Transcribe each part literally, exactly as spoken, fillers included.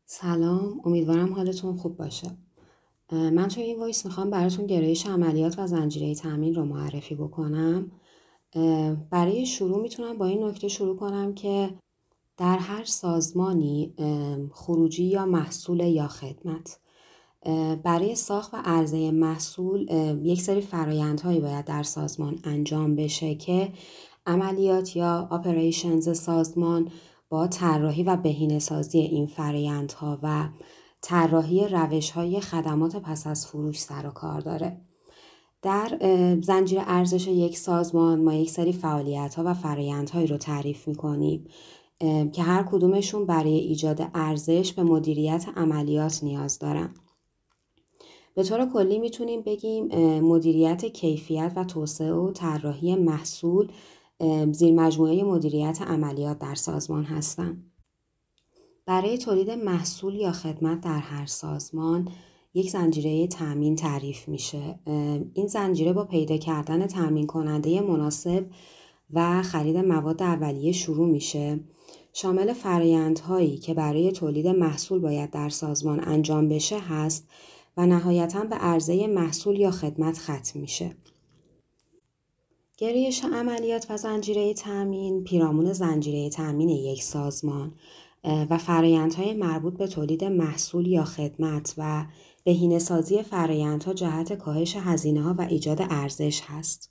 سلام، امیدوارم حالتون خوب باشه. من توی این وایس میخوام براتون گرایش عملیات و زنجیره تامین رو معرفی بکنم. برای شروع میتونم با این نکته شروع کنم که در هر سازمانی خروجی یا محصول یا خدمت برای ساخت و عرضه محصول یک سری فرآیندهایی باید در سازمان انجام بشه که عملیات یا اپریشنز سازمان با طراحی و بهینه‌سازی این فرآیندها و طراحی روش‌های خدمات پس از فروش سر و کار داره. در زنجیره ارزش یک سازمان ما یک سری فعالیت‌ها و فرآیندهایی رو تعریف می‌کنیم که هر کدومشون برای ایجاد ارزش به مدیریت عملیات نیاز دارن. به طور کلی میتونیم بگیم مدیریت کیفیت و توسعه و طراحی محصول زیر مجموعه مدیریت عملیات در سازمان هستند. برای تولید محصول یا خدمت در هر سازمان یک زنجیره تامین تعریف میشه. این زنجیره با پیدا کردن تامین کننده مناسب و خرید مواد اولیه شروع میشه. شامل فرآیندهایی که برای تولید محصول باید در سازمان انجام بشه هست و نهایتاً به عرضه محصول یا خدمت ختم میشه. گرایش عملیات و زنجیره تامین پیرامون زنجیره تامین یک سازمان و فرآیندهای مربوط به تولید محصول یا خدمت و بهینه‌سازی فرآیندها جهت کاهش هزینه‌ها و ایجاد ارزش هست.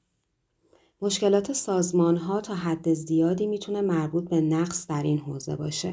مشکلات سازمان‌ها تا حد زیادی میتونه مربوط به نقص در این حوزه باشه.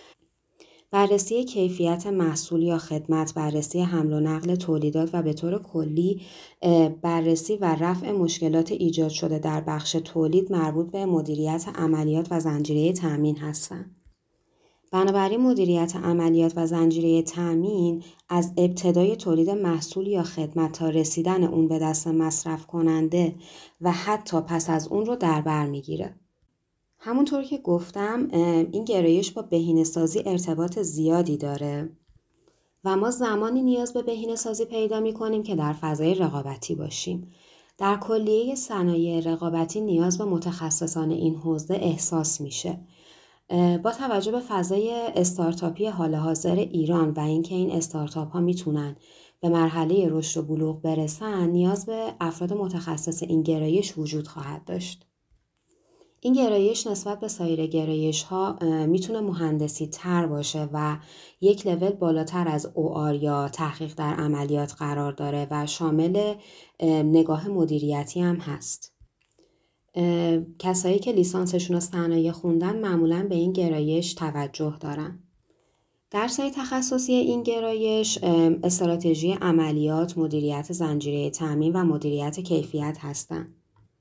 بررسی کیفیت محصول یا خدمت، بررسی حمل و نقل تولیدات و به طور کلی بررسی و رفع مشکلات ایجاد شده در بخش تولید مربوط به مدیریت عملیات و زنجیره تامین هستند. بنابراین مدیریت عملیات و زنجیره تامین از ابتدای تولید محصول یا خدمت تا رسیدن اون به دست مصرف کننده و حتی پس از اون رو در بر میگیره. همونطور که گفتم این گرایش با بهینه‌سازی ارتباط زیادی داره و ما زمانی نیاز به بهینه‌سازی پیدا می‌کنیم که در فضای رقابتی باشیم. در کلیه صنایع رقابتی نیاز به متخصصان این حوزه احساس میشه. با توجه به فضای استارتاپی حال حاضر ایران و اینکه این استارتاپ ها میتونن به مرحله رشد و بلوغ برسن، نیاز به افراد متخصص این گرایش وجود خواهد داشت. این گرایش نسبت به سایر گرایش ها میتونه مهندسی تر باشه و یک لول بالاتر از او آر یا تحقیق در عملیات قرار داره و شامل نگاه مدیریتی هم هست. کسایی که لیسانسشون رو صنایع خوندن معمولاً به این گرایش توجه دارن. درس‌های تخصصی این گرایش استراتژی عملیات، مدیریت زنجیره تامین و مدیریت کیفیت هستند.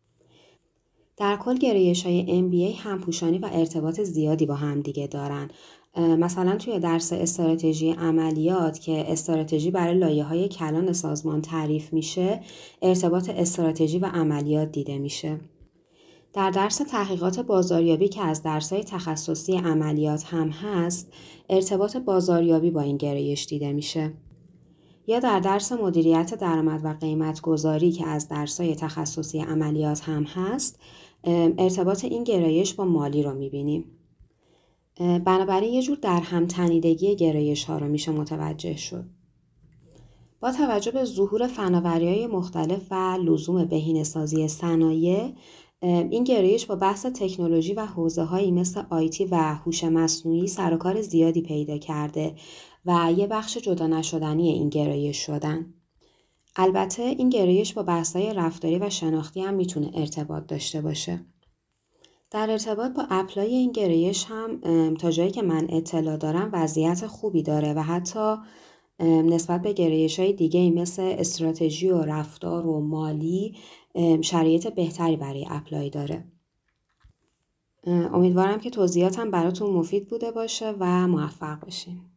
در کل گرایش‌های ام بی ای همپوشانی و ارتباط زیادی با هم دیگه دارن. مثلا توی درس استراتژی عملیات که استراتژی برای لایه‌های کلان سازمان تعریف میشه، ارتباط استراتژی و عملیات دیده میشه. در درس تحقیقات بازاریابی که از درس‌های تخصصی عملیات هم هست، ارتباط بازاریابی با این گرایش دیده میشه. یا در درس مدیریت درآمد و قیمت گذاری که از درس‌های تخصصی عملیات هم هست، ارتباط این گرایش با مالی رو می‌بینیم. بنابراین یه جور در هم تنیدگی گرایش ها رو میشه متوجه شد. با توجه به ظهور فناوری‌های مختلف و لزوم بهینه‌سازی صنایع، این گرایش با بحث تکنولوژی و حوزه‌هایی مثل آیتی و هوش مصنوعی سر و کار زیادی پیدا کرده و یه بخش جدا نشدنی این گرایش شدن. البته این گرایش با بحث‌های رفتاری و شناختی هم میتونه ارتباط داشته باشه. در ارتباط با اپلای این گرایش هم تا جایی که من اطلاع دارم وضعیت خوبی داره و حتی نسبت به گرایش‌های دیگه مثل استراتژی و رفتار و مالی شرایط بهتری برای اپلای داره. امیدوارم که توضیحاتم براتون مفید بوده باشه و موفق باشین.